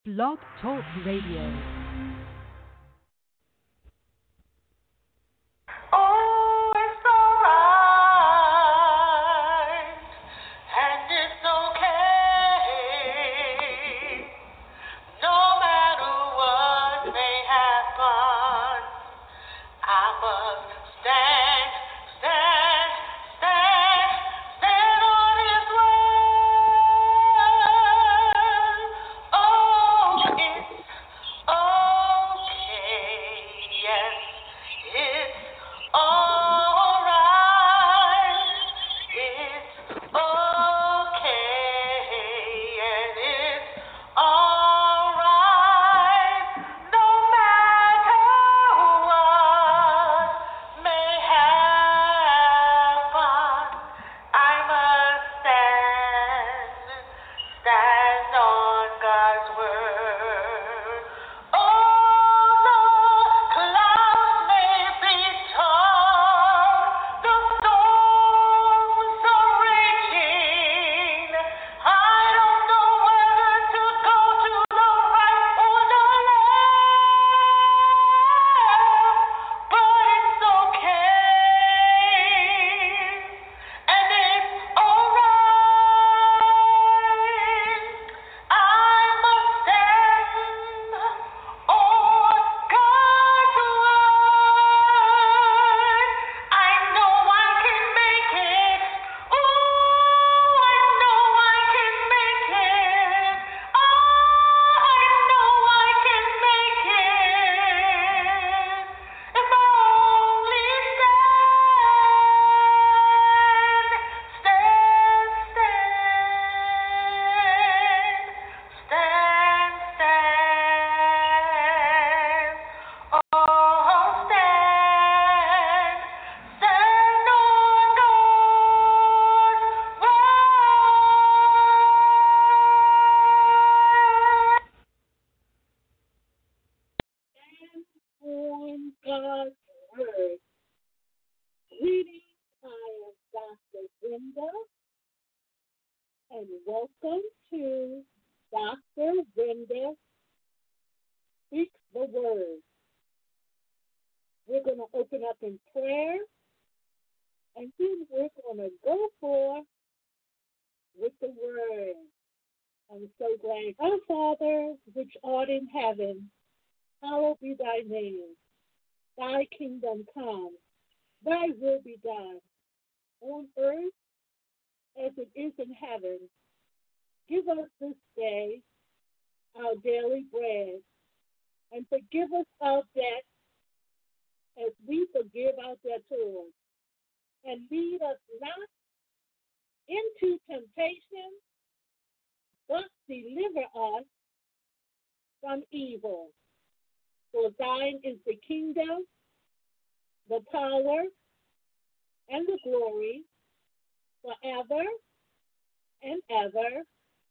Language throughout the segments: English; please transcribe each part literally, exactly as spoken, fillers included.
Blog Talk Radio. Oh, it's alright, and it's okay. No matter what may happen, I must stand, stand, stand, stand on His word. Oh, it's okay, yes, it's alright. It's okay, and it's alright. No matter what may happen, I must stand, stand on God's word. Oh, the clouds may be tough, the storms are raging. I don't know whether to go to the right or the left, but it's okay, and it's alright. I must stand on God's word. I know I can make it. Oh, I know I can make it. Oh, I know I can make it. If I only stand, stand, stand, stand, stand. Oh, stand, stand on God's word. On God's word. Greetings, I am Doctor Brenda, and welcome to Doctor Brenda Speaks the Word. We're going to open up in prayer, and then we're going to go forth with the Word. I'm so glad. Our Father, which art in heaven, hallowed be thy name. Thy kingdom come, thy will be done, on earth as it is in heaven. Give us this day our daily bread, and forgive us our debts as we forgive our debtors. And lead us not into temptation, but deliver us from evil. For thine is the kingdom, the power, and the glory, forever and ever.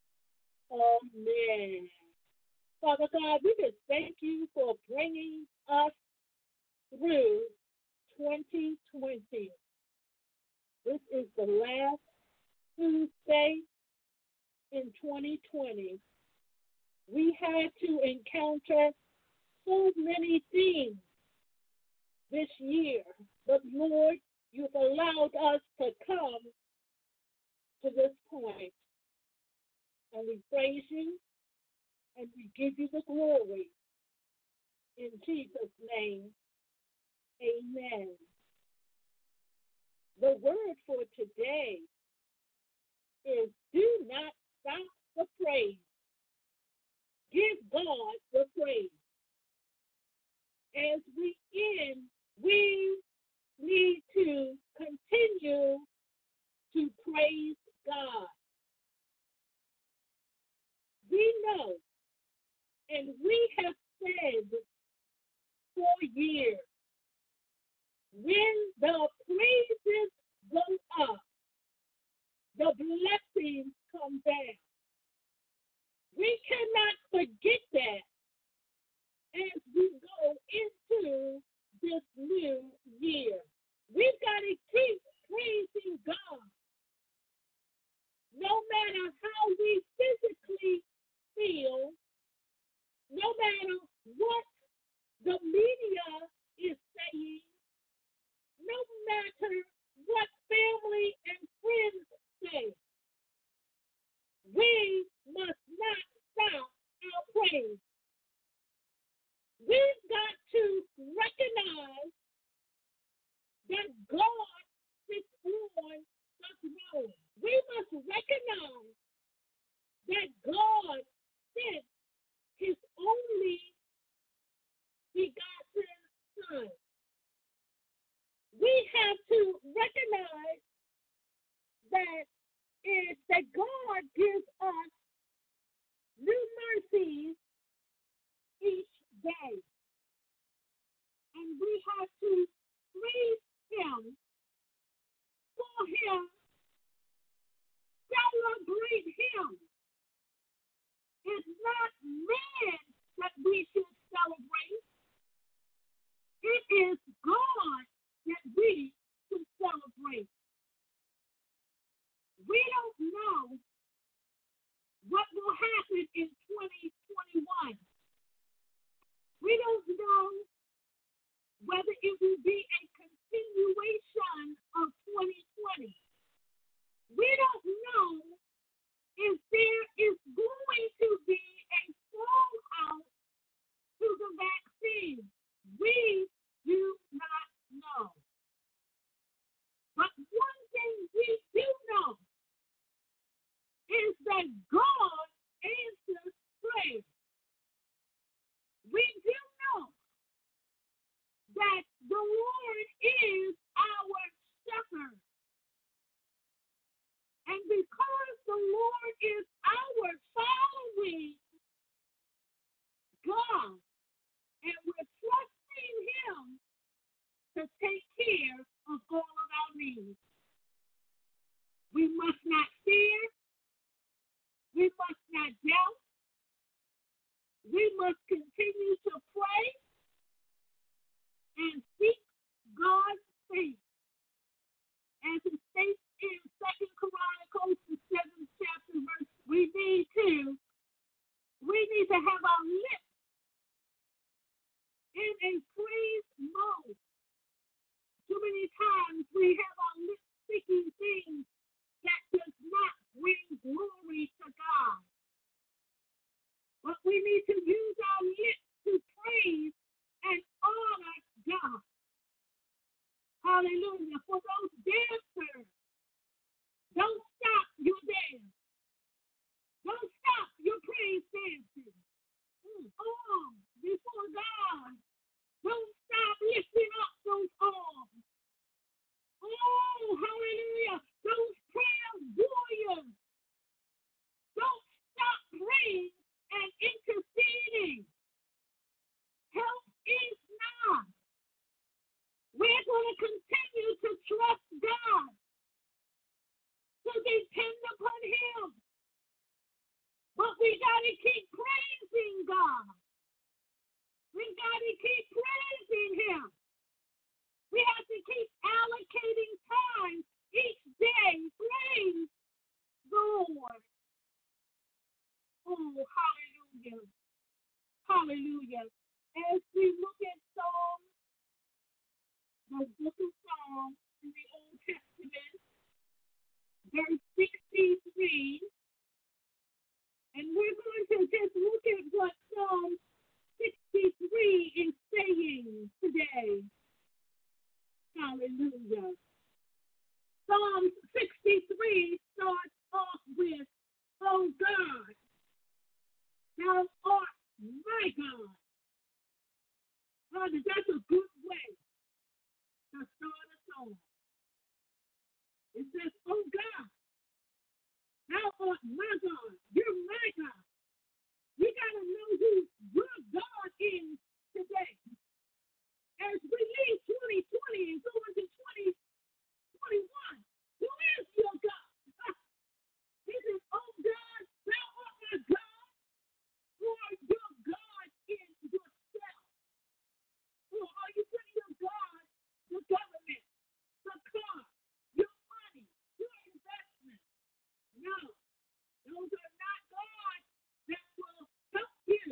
Amen. Father God, we just thank you for bringing us through twenty twenty. This is the last Tuesday in twenty twenty. We had to encounter so many things this year, but Lord, you've allowed us to come to this point. And we praise you, and we give you the glory. In Jesus' name, amen. The word for today is do not stop the praise. Give God the praise. As we end, we need to continue to praise God. We know, and we have said for years, when the praises go up, the blessings come down. We cannot forget that as we go into this new year. We've got to keep praising God. No matter how we physically feel, matter what the media is saying, no matter what family and friends say, we must not stop our praise. We've got to recognize that God sits on the throne. We must recognize that God sent his only begotten Son. We have to recognize that is that God gives us new mercies each day. And we have to praise him for him, celebrate him. It's not man that we should celebrate. It is God that we should celebrate. We don't know what will happen in twenty twenty-one. We don't know whether it will be a continuation of twenty twenty. We don't know if there is going to be a fallout to the vaccine. We do not know. But one thing we do know is that God answers prayer. We do know that the Lord is our shepherd. And because the Lord is our following God, and we're trusting him to take care of all of our needs. We must not fear. We must not doubt. We must continue to pray and seek God's face. As it states in Second Chronicles, the seventh chapter, verse, we need to, we need to have our lips in a praise mode. Too many times we have our lips speaking things that does not bring glory to God. But we need to use our lips to praise and honor God. Hallelujah. For those dancers, don't stop your dance. Don't stop your praise dancing. Oh, before God. Don't stop lifting up those arms. Oh, hallelujah. Those prayer warriors. Don't stop praying and interceding. Help is not. We're going to continue to trust God, to depend upon him. But we got to keep praising God. We got to keep praising him. We have to keep allocating time each day. Praise the Lord. Oh, hallelujah. Hallelujah. As we look at Psalms, the book of Psalms in the Old Testament, verse sixty-three, and we're going to just look at what Psalm sixty-three is saying today. Hallelujah. Psalm sixty-three starts off with, "Oh God, thou art my God." Father, that's a good way to start a song. It says, "Oh God, thou art my God. You're my God." We got to know who your God is today. As we leave twenty twenty and go into twenty twenty-one, who is your God? He says, "Oh God, thou art my God, or your God is yourself." Or are you putting your God, the government, the car, your money, your investment? No, those are not God that will help you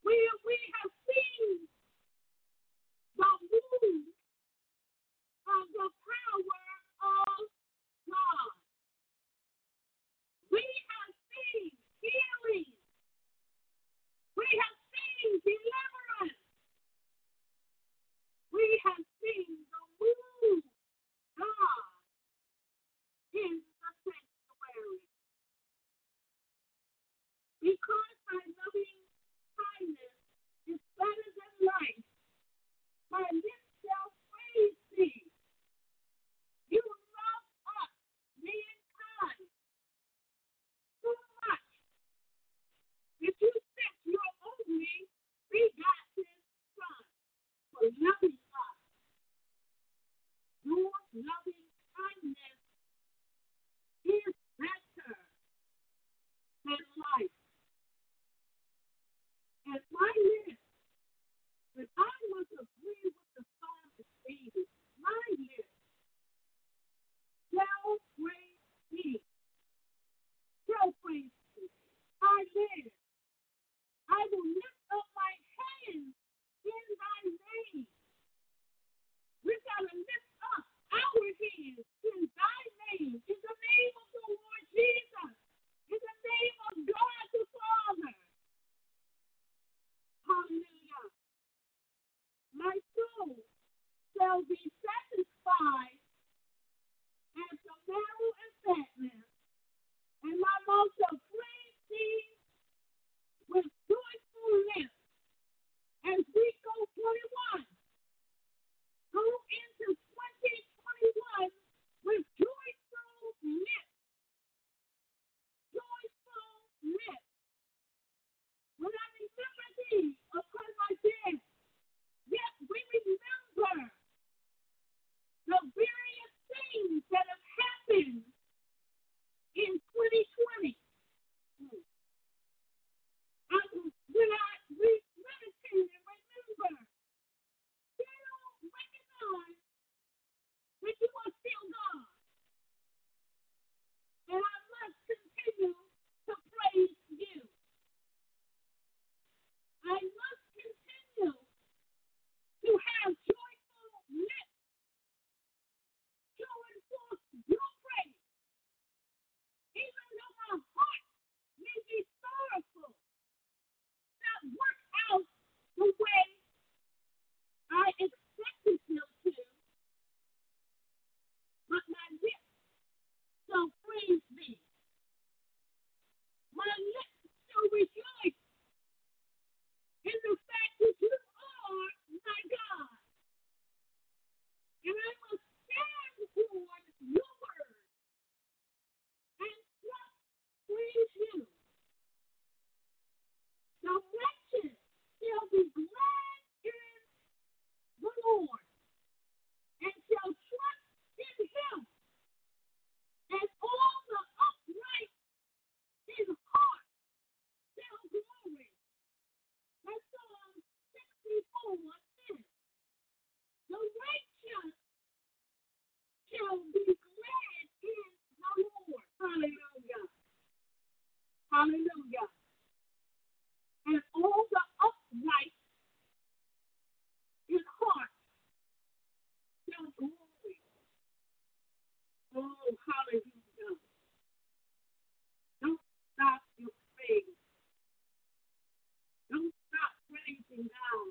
where we have seen the move of the power of God. We have seen healing. We have seen deliverance. We have seen the move of God in the sanctuary. Because my loving kindness is better than life, my lips shall praise thee. You love us, mankind, so much that you sent your only begotten Son for loving us. Your loving kindness is better than life. And my lips, when I must agree with the psalmist David, my lips shall praise thee. Shall praise thee. I live. I will lift up my hands in thy name. We've got to lift up our hands in thy name, in the name of the Lord Jesus, in the name of God the Father. Hallelujah. My soul shall be satisfied as the marrow and fatness, and my mouth shall praise thee with joyful lips. As we go twenty-one, go into twenty twenty-one with joyful lips. Joyful lips. When I remember thee upon my bed, yes, we remember the various things that have happened in twenty twenty. I, when I re- meditate and remember, still recognize that you are still God. And I must continue to praise you. I must continue to have joyful lips, showing forth your praise. Even though my heart may be sorrowful, not work out the way I expected them to, but my lips shall praise thee. My lips shall rejoice in the fact that you are my God. And I must stand on your word and just praise you. The wretched shall be glad in the Lord and shall trust in him, and all the upright in heart shall glory. That's Psalm sixty-four, ten. The righteous shall be glad in the Lord. Hallelujah. Hallelujah. And all the upright in heart shall glory. Oh, hallelujah. Don't stop your praise. Don't stop praising God.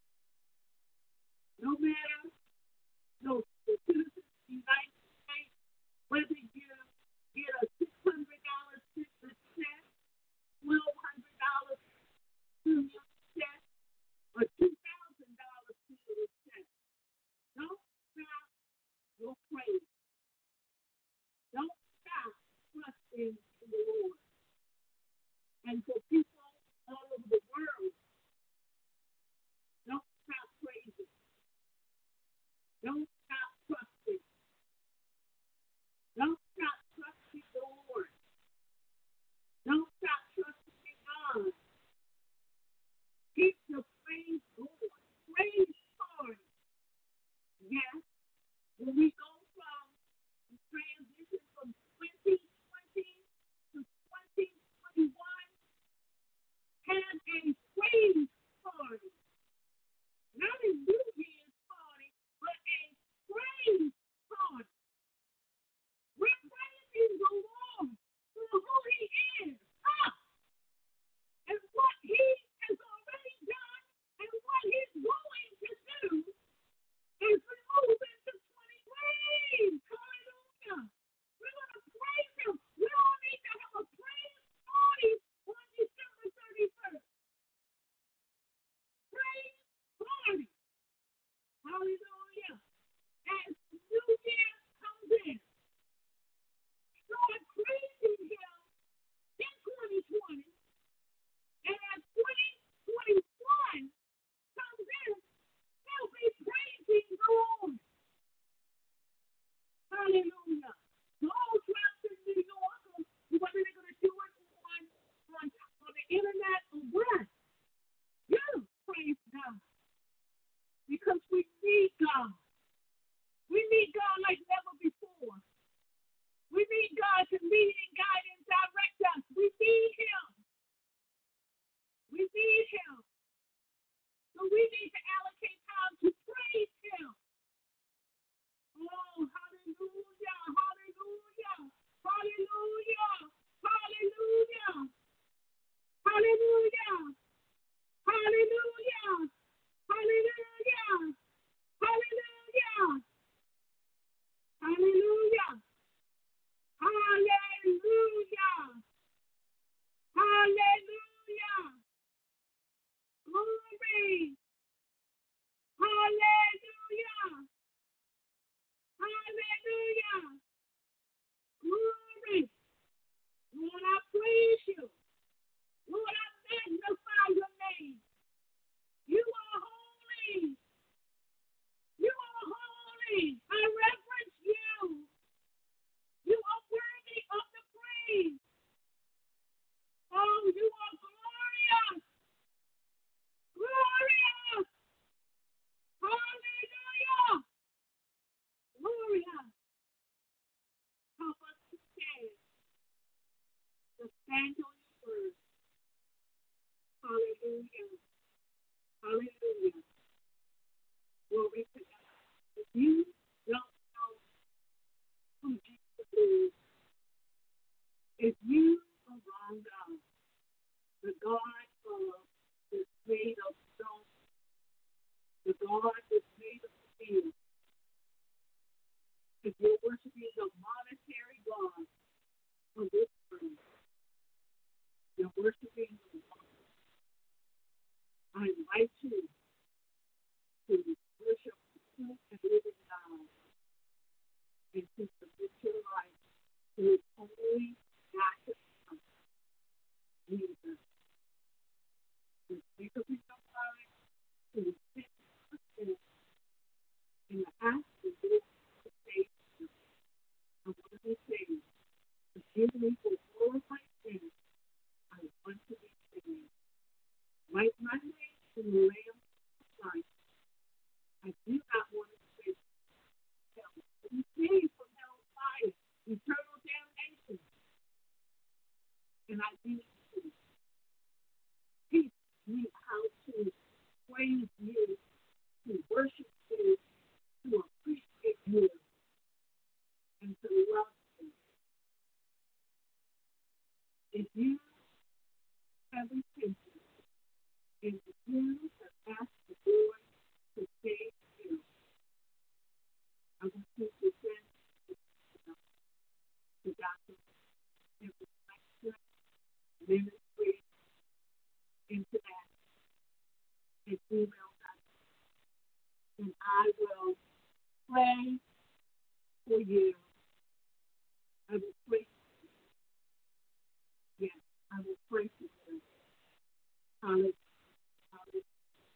No matter, no, the citizens of the United States, whether you get a six hundred dollars check, twelve hundred dollars to your check, or two thousand dollars to your check. Don't stop your praise. Don't stop trusting in the Lord. And for people all over the world, don't stop praising. Don't stop Not a New Year's party, but a praise party. We're praising the Lord for who He is, us, and what He has already done, and what He's going to do as we move into twenty twenty. Hallelujah. We're going to praise Him. We all need to have a praise party on December thirty-first. Praise party. Hallelujah. As New Year comes in, start praising Him in twenty twenty. And as twenty twenty-one comes in, they'll be praising the Lord. Hallelujah. The old tribes in New York, whether they're going to do it on, on, on the internet or what, you praise God. Because we need God. We need God like never before. We need God to lead and guide and direct us. We need Him. We need Him. So we need to allocate time to praise Him. Oh, hallelujah, hallelujah, hallelujah, hallelujah, hallelujah, hallelujah, hallelujah, hallelujah, hallelujah, hallelujah, hallelujah, glory, hallelujah. Hallelujah. Glory. Lord, I praise you. Lord, I magnify your name. You are holy. You are holy. I reverence you. You are worthy of the praise. Oh, you are glorious. Glorious. Hallelujah. Glorious. Help us to stand. To stand on your word. Hallelujah. Hallelujah. Glory to God. If you don't know who Jesus is, if you are wrong God, the God of is made of stone, the God is made of steel, if you're worshiping the monetary God of this world, you're worshiping the Lord. I invite you to worship the true and living God and to submit your life to His holy, righteous Son, Jesus. To think of His life, to repent of sin, and to ask the Lord to save you. I want to say, forgive me for all of my sins. I want to be saved. Write my name in the Lamb of life. I do not want to be hell. Be saved from hell's fire, eternal damnation. And I need to teach me how to praise you, to worship you, to appreciate you, and to love you. If you have repented, and if you have asked the Lord to save you, I want you to send to Doctor Infrastructure Ministry International and email us, and I will pray for you. I will pray for you. Yes, I will pray for you. Hallelujah. Hallelujah.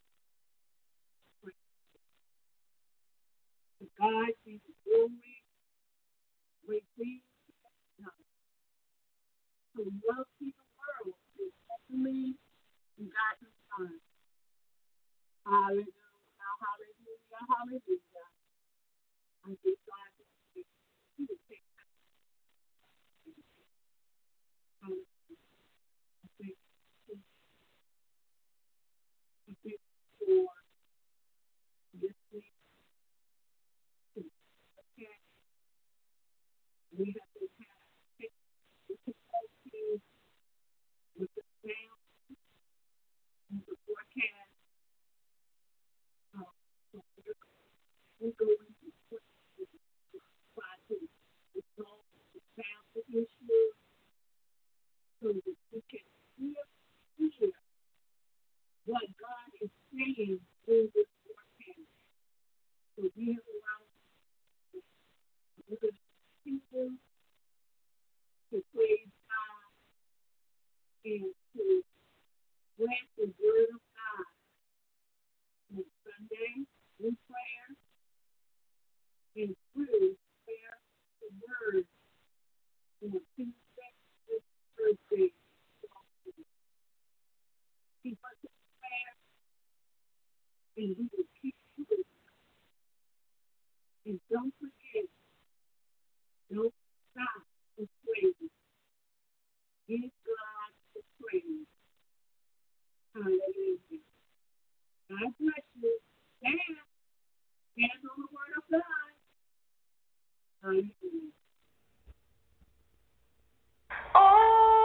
To God be the glory, great things done. To love the world is heavenly and God's Son. Hallelujah. Hallelujah. Hallelujah. I give God the praise. He will take that. Hallelujah. I thank you. I thank you for we go into try to resolve the family issue so that we can really hear what God is saying through this forecast. So we have allowed other people to praise God and to grant the word of God on Sunday in prayer and through prayer the word on Tuesday and Thursday. Keep us in prayer and we will keep you. And don't forget, don't stop the praise. Give God the praise. Hallelujah. God bless you. Stand. Stand on the word of God. Hallelujah. Oh!